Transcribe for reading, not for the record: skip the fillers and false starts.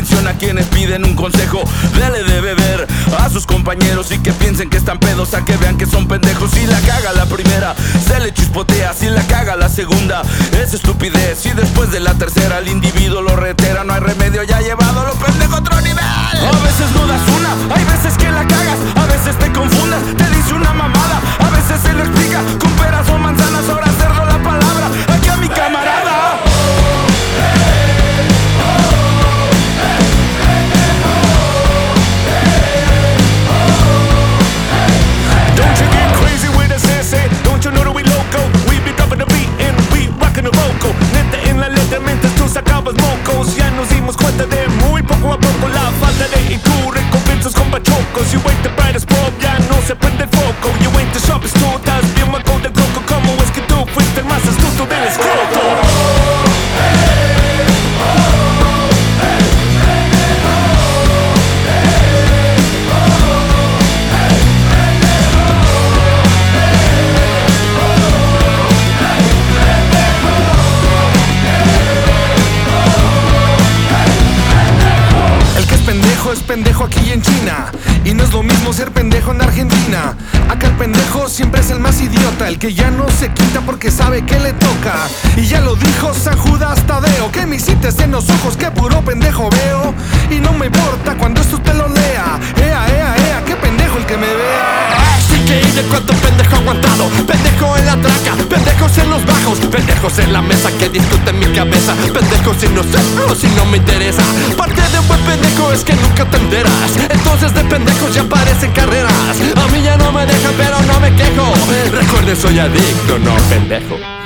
atención a quienes piden un consejo. Dele de beber a sus compañeros y que piensen que están pedos, a que vean que son pendejos. Si la caga la primera, se le chispotea. Si la caga la segunda, es estupidez. Y después de la tercera, el individuo lo reitera. No hay remedio, ya ha llevado lo pendejo a otro nivel. A veces no das una, hay veces que la cagas, a veces te confundas, te dice una mamada, a veces se lo explica con peras o manzanas. Ahora cerro la palabra aquí a mi camarada. Don't you get crazy with us, sensei. Don't you know that we loco? We be dropping the beat and we rocking the vocal. Neta en la letra mientras tú sacabas mocos. Ya nos dimos cuenta de muy poco a poco la falta de IQ. Recompensas con bachocos. You ain't the brightest bulb, ya no se prende el foco. You ain't the sharpest tool, estás bien maco del coco. ¿Cómo es que tú fuiste el más astuto del escroto? Es pendejo aquí en China, y no es lo mismo ser pendejo en Argentina. Acá el pendejo siempre es el más idiota, el que ya no se quita porque sabe que le toca. Y ya lo dijo San Judas Tadeo, que me hiciste en los ojos, que puro pendejo veo. Y no me importa cuando esto te lo lea. Ea, qué pendejo el que me vea. Así que de cuánto pendejo aguantado, pendejo en la traca, pendejos en los bajos, pendejos en la mesa que discuten mi cabeza, pendejos si no sé o si no me interesa. Parte de un buen pendejo es que nunca te enteras, entonces de pendejos ya parecen carreras. A mí ya no me dejan pero no me quejo, recuerden soy adicto, no pendejo.